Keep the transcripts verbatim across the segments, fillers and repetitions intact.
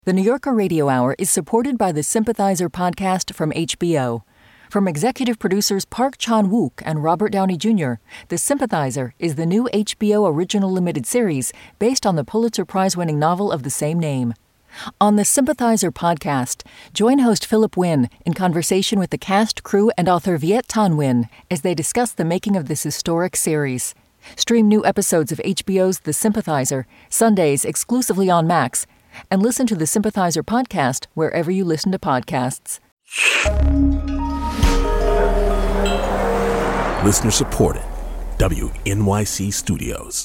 The New Yorker Radio Hour is supported by the Sympathizer podcast from H B O. From executive producers Park Chan-wook and Robert Downey Junior, The Sympathizer is the new H B O original limited series based on the Pulitzer Prize-winning novel of the same name. On the Sympathizer podcast, join host Philip Wynn in conversation with the cast, crew, and author Viet Thanh Nguyen as they discuss the making of this historic series. Stream new episodes of H B O's The Sympathizer, Sundays exclusively on Max, and listen to the Sympathizer podcast wherever you listen to podcasts. Listener supported. W N Y C Studios.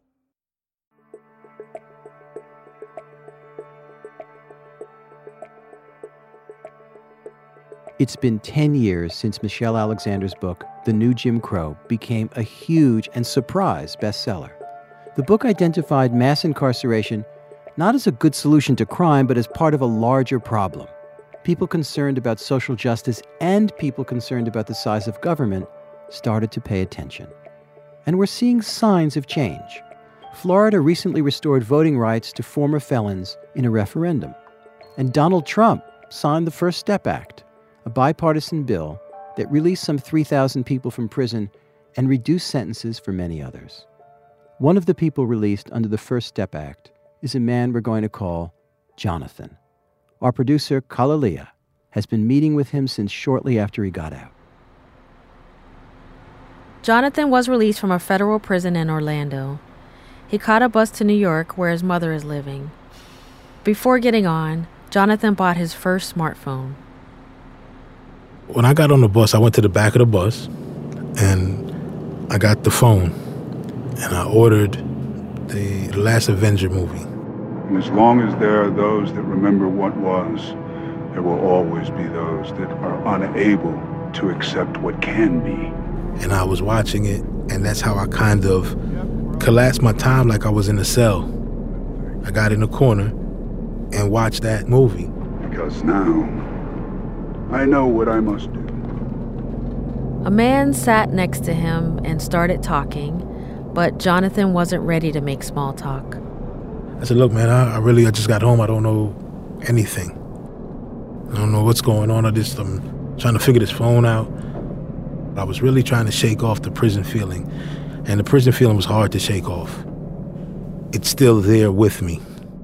It's been ten years since Michelle Alexander's book, The New Jim Crow, became a huge and surprise bestseller. The book identified mass incarceration not as a good solution to crime, but as part of a larger problem. People concerned about social justice and people concerned about the size of government started to pay attention. And we're seeing signs of change. Florida recently restored voting rights to former felons in a referendum. And Donald Trump signed the First Step Act, a bipartisan bill that released some three thousand people from prison and reduced sentences for many others. One of the people released under the First Step Act is a man we're going to call Jonathan. Our producer, Kalalia, has been meeting with him since shortly after he got out. Jonathan was released from a federal prison in Orlando. He caught a bus to New York, where his mother is living. Before getting on, Jonathan bought his first smartphone. When I got on the bus, I went to the back of the bus, and I got the phone, and I ordered the Last Avenger movie. And as long as there are those that remember what was, there will always be those that are unable to accept what can be. And I was watching it, and that's how I kind of collapsed my time like I was in a cell. I got in the corner and watched that movie. Because now, I know what I must do. A man sat next to him and started talking, but Jonathan wasn't ready to make small talk. I said, look, man, I, I really, I just got home. I don't know anything. I don't know what's going on. I just, I'm trying to figure this phone out. I was really trying to shake off the prison feeling. And the prison feeling was hard to shake off. It's still there with me.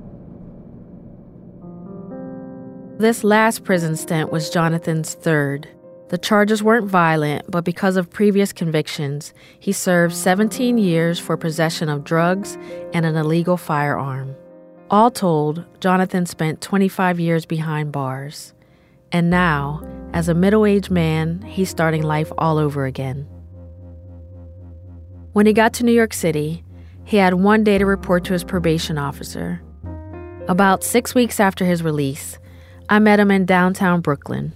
This last prison stint was Jonathan's third. The charges weren't violent, but because of previous convictions, he served seventeen years for possession of drugs and an illegal firearm. All told, Jonathan spent twenty-five years behind bars. And now, as a middle-aged man, he's starting life all over again. When he got to New York City, he had one day to report to his probation officer. About six weeks after his release, I met him in downtown Brooklyn.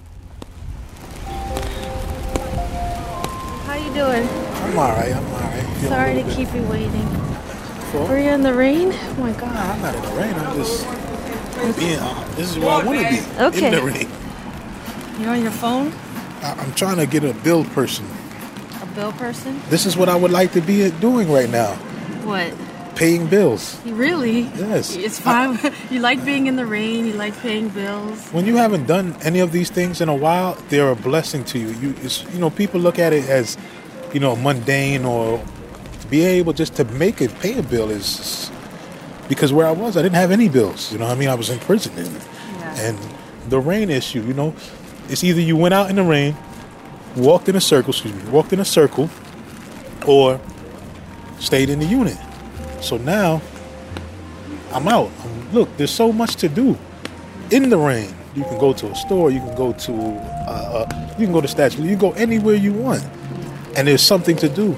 How you doing? I'm all right, I'm all right. Sorry to keep you waiting. Were you in the rain? Oh, my God. Nah, I'm not in the rain. I'm just being, uh, this is where I want to be, okay. In the rain. You're on your phone? I, I'm trying to get a bill person. A bill person? This is what I would like to be doing right now. What? Paying bills. Really? Yes. It's fine. I, you like being in the rain. You like paying bills. When you haven't done any of these things in a while, they're a blessing to you. You, it's, you know, people look at it as, you know, mundane, or to be able just to make it, pay a bill is, because where I was, I didn't have any bills. You know what I mean? I was in prison. And, yeah. and the rain issue, you know, it's either you went out in the rain, walked in a circle, excuse me, walked in a circle, or stayed in the unit. So now, I'm out. I'm, look, there's so much to do in the rain. You can go to a store, you can go to, uh, uh, you can go to Statue, you can go anywhere you want. And there's something to do.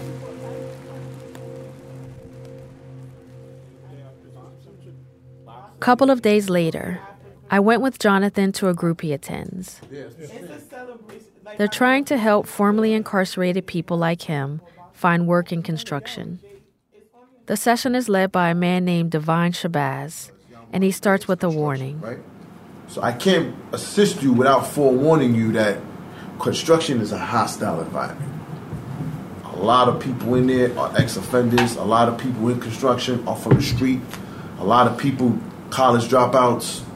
A couple of days later, I went with Jonathan to a group he attends. They're trying to help formerly incarcerated people like him find work in construction. The session is led by a man named Divine Shabazz, and he starts with a warning. Right? So I can't assist you without forewarning you that construction is a hostile environment. A lot of people in there are ex-offenders. A lot of people in construction are from the street. A lot of people, college dropouts,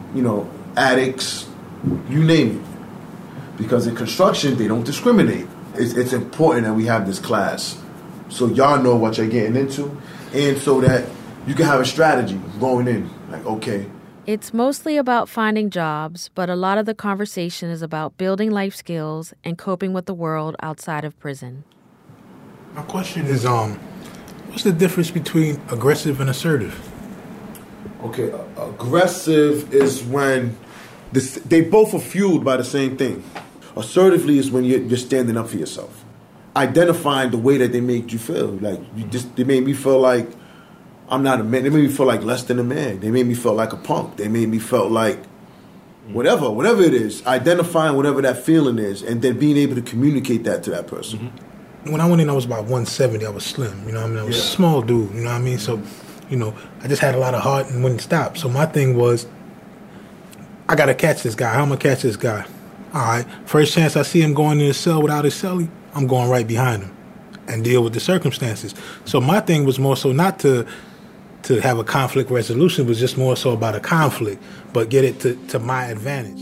you know, addicts, you name it. Because in construction, they don't discriminate. It's, it's important that we have this class so y'all know what you're getting into, and so that you can have a strategy going in. Like, okay. It's mostly about finding jobs, but a lot of the conversation is about building life skills and coping with the world outside of prison. My question is, um, what's the difference between aggressive and assertive? Okay, uh, aggressive is when this, they both are fueled by the same thing. Assertively is when you're, you're standing up for yourself. Identifying the way that they made you feel. Like, you just, they made me feel like I'm not a man. They made me feel like less than a man. They made me feel like a punk. They made me feel like whatever, whatever it is, identifying whatever that feeling is, and then being able to communicate that to that person. Mm-hmm. When I went in, I was about one seventy. I was slim, you know what I mean? I was yeah. a small dude, you know what I mean? So, you know, I just had a lot of heart and wouldn't stop. So my thing was, I got to catch this guy. How am I going to catch this guy? All right, first chance I see him going in his cell without his cellie, I'm going right behind him and deal with the circumstances. So my thing was more so not to to have a conflict resolution, was just more so about a conflict, but get it to, to my advantage.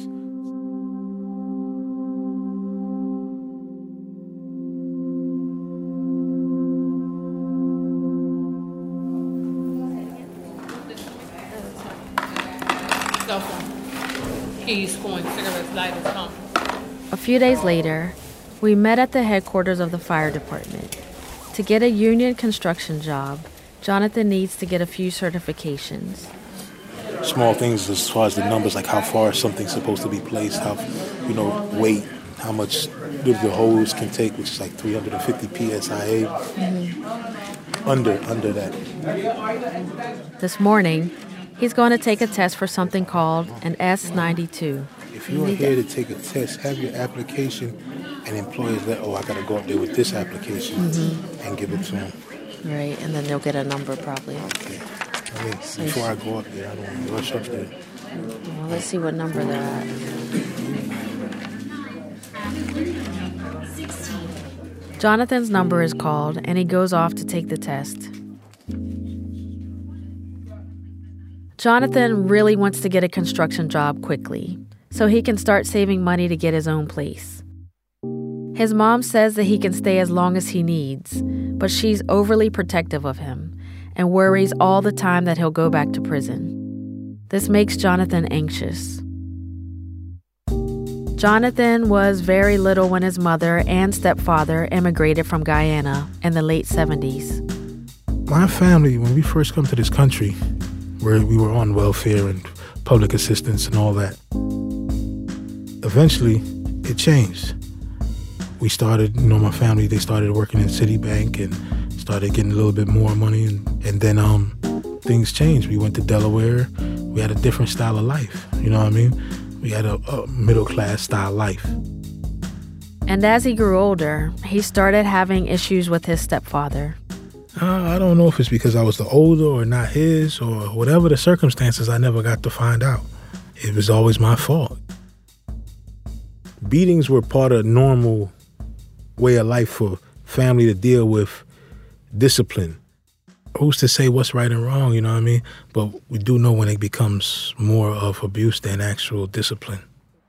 Keys, coins, cigarettes, lighters, huh? A few days later, we met at the headquarters of the fire department. To get a union construction job, Jonathan needs to get a few certifications. Small things as far as the numbers, like how far something's supposed to be placed, how, you know, weight, how much the hose can take, which is like three hundred fifty P S I A. Mm-hmm. Under, under that. This morning, he's going to take a test for something called an S ninety-two. If you're here to take a test, have your application, and employers let, oh, I got to go up there with this application mm-hmm. and give it to them. Right, and then they'll get a number probably. Okay. I mean, so before I go up there, I don't want to rush up there. Well, let's see what number they're at. Jonathan's number is called, and he goes off to take the test. Jonathan really wants to get a construction job quickly, so he can start saving money to get his own place. His mom says that he can stay as long as he needs, but she's overly protective of him and worries all the time that he'll go back to prison. This makes Jonathan anxious. Jonathan was very little when his mother and stepfather immigrated from Guyana in the late seventies. My family, when we first come to this country, where we were on welfare and public assistance and all that, eventually it changed. We started, you know, my family, they started working in Citibank and started getting a little bit more money. And, and then um, things changed. We went to Delaware. We had a different style of life. You know what I mean? We had a, a middle-class style life. And as he grew older, he started having issues with his stepfather. Uh, I don't know if it's because I was the older or not his or whatever the circumstances, I never got to find out. It was always my fault. Beatings were part of normal way of life for family to deal with discipline. Who's to say what's right and wrong, you know what I mean? But we do know when it becomes more of abuse than actual discipline.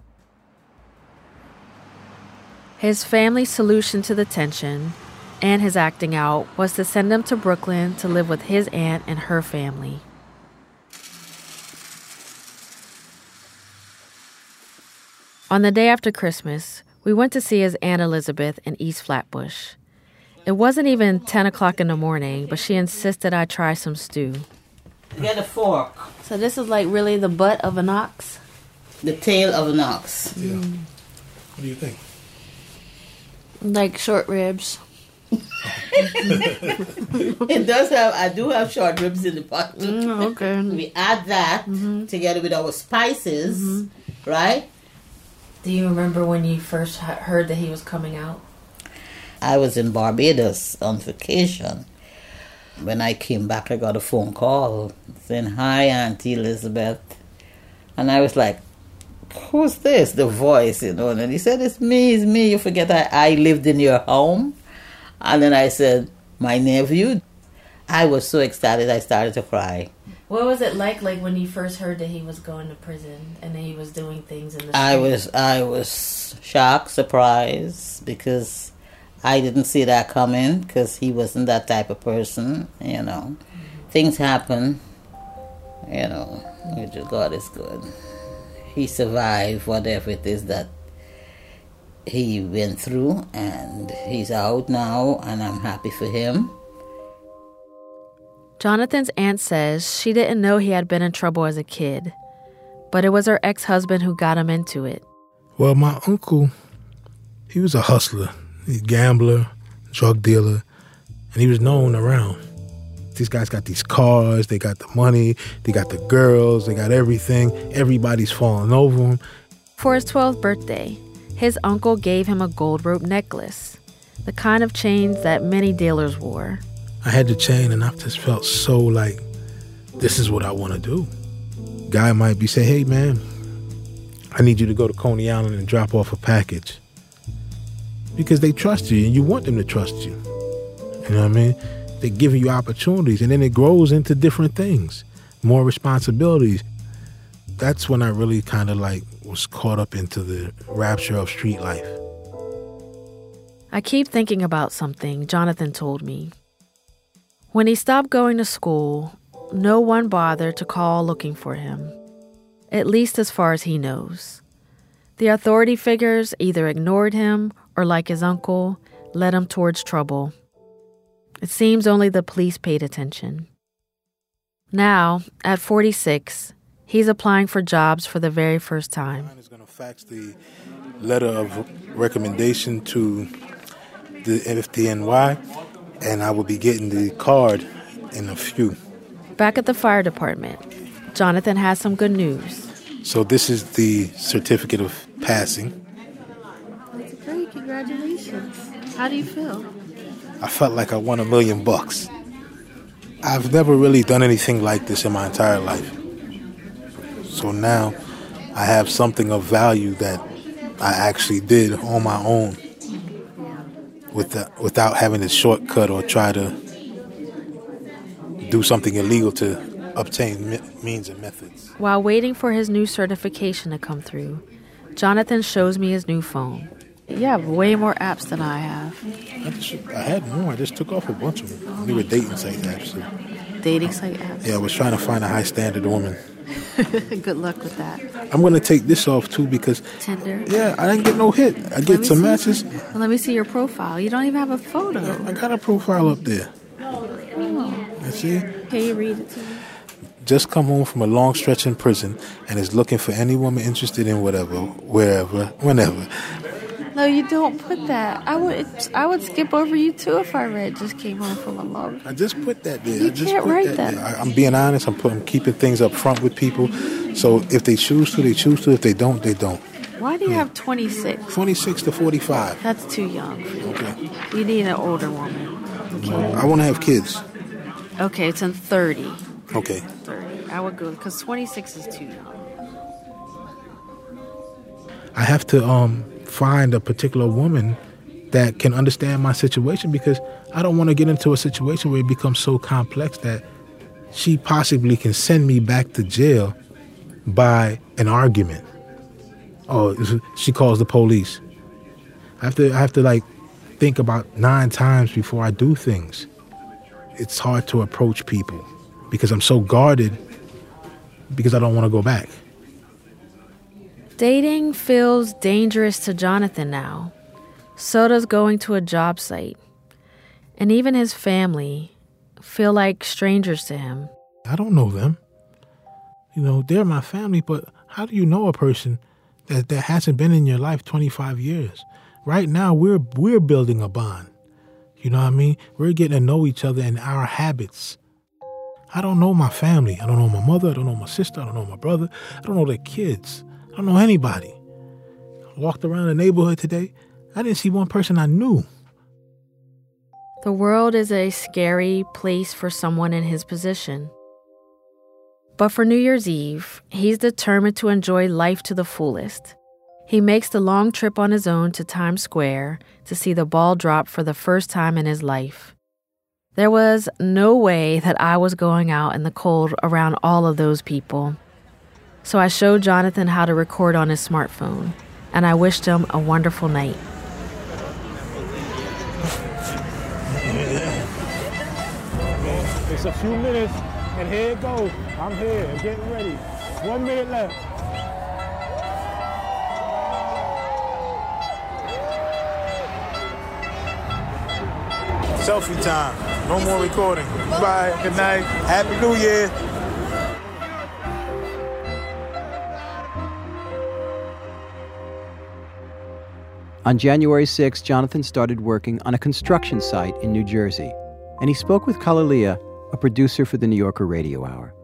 His family's solution to the tension and his acting out was to send him to Brooklyn to live with his aunt and her family. On the day after Christmas, we went to see his Aunt Elizabeth in East Flatbush. It wasn't even ten o'clock in the morning, but she insisted I try some stew. Get a fork. So this is like really the butt of an ox? The tail of an ox. Yeah. Mm. What do you think? Like short ribs. It does have, I do have short ribs in the pot. Mm, okay. We add that mm-hmm. together with our spices, mm-hmm. right? Do you remember when you first heard that he was coming out? I was in Barbados on vacation. When I came back, I got a phone call saying, "Hi, Auntie Elizabeth." And I was like, "Who's this?" The voice, you know. And he said, "It's me, it's me. You forget I, I lived in your home?" And then I said, "My nephew." I was so excited, I started to cry. What was it like, like when you first heard that he was going to prison and that he was doing things in the street? I was, I was shocked, surprised, because I didn't see that coming, because he wasn't that type of person, you know. Mm-hmm. Things happen, you know. God is good. He survived whatever it is that he went through, and he's out now, and I'm happy for him. Jonathan's aunt says she didn't know he had been in trouble as a kid, but it was her ex-husband who got him into it. Well, my uncle, he was a hustler. He's a gambler, drug dealer, and he was known around. These guys got these cars, they got the money, they got the girls, they got everything. Everybody's falling over him. For his twelfth birthday, his uncle gave him a gold rope necklace, the kind of chains that many dealers wore. I had the chain, and I just felt so like, this is what I want to do. Guy might be saying, hey, man, I need you to go to Coney Island and drop off a package. Because they trust you, and you want them to trust you. You know what I mean? They're giving you opportunities, and then it grows into different things, more responsibilities. That's when I really kind of like was caught up into the rapture of street life. I keep thinking about something Jonathan told me. When he stopped going to school, no one bothered to call looking for him, at least as far as he knows. The authority figures either ignored him or, like his uncle, led him towards trouble. It seems only the police paid attention. Now, at forty-six, he's applying for jobs for the very first time. I'm going to fax the letter of recommendation to the F D N Y, and I will be getting the card in a few. Back at the fire department, Jonathan has some good news. So this is the certificate of passing. That's great. Congratulations. How do you feel? I felt like I won a million bucks. I've never really done anything like this in my entire life. So now I have something of value that I actually did on my own with the, without having to shortcut or try to do something illegal to obtain me- means and methods. While waiting for his new certification to come through, Jonathan shows me his new phone. You have way more apps than I have. I, just, I had more. I just took off a bunch of them. Oh, they were dating site apps. So. Dating site apps? Yeah, I was trying to find a high-standard woman. Good luck with that. I'm going to take this off, too, because... Tinder? Yeah, I didn't get no hit. I get some matches. Well, let me see your profile. You don't even have a photo. I got a profile up there. Oh. You see? Can you read it to me? Just come home from a long stretch in prison and is looking for any woman interested in whatever, wherever, whenever. No, you don't put that. I would I would skip over you, too, if I read just came home from a long... I just put that there. You I just can't put write that. that. There. I, I'm being honest. I'm, putting, I'm keeping things up front with people. So if they choose to, they choose to. If they don't, they don't. Why do you yeah. have twenty-six? twenty-six to forty-five. That's too young for you. Okay. You need an older woman. Okay. I want to have kids. Okay, it's in thirty. Okay. thirty. I would go, because twenty-six is too young. I have to um find a particular woman that can understand my situation, because I don't want to get into a situation where it becomes so complex that she possibly can send me back to jail by an argument. Oh, she calls the police. I have to, I have to like think about nine times before I do things. It's hard to approach people because I'm so guarded because I don't want to go back. Dating feels dangerous to Jonathan now. So does going to a job site. And even his family feel like strangers to him. I don't know them. You know, they're my family, but how do you know a person that, that hasn't been in your life twenty-five years? Right now, we're we're building a bond. You know what I mean? We're getting to know each other and our habits. I don't know my family. I don't know my mother. I don't know my sister. I don't know my brother. I don't know their kids. I don't know anybody. I walked around the neighborhood today. I didn't see one person I knew. The world is a scary place for someone in his position. But for New Year's Eve, he's determined to enjoy life to the fullest. He makes the long trip on his own to Times Square to see the ball drop for the first time in his life. There was no way that I was going out in the cold around all of those people. So I showed Jonathan how to record on his smartphone, and I wished him a wonderful night. It's a few minutes, and here it goes. I'm here, I'm getting ready. One minute left. Selfie time. No more recording. Bye. Good night. Happy New Year. On January sixth, Jonathan started working on a construction site in New Jersey, and he spoke with Kalalea, a producer for the New Yorker Radio Hour.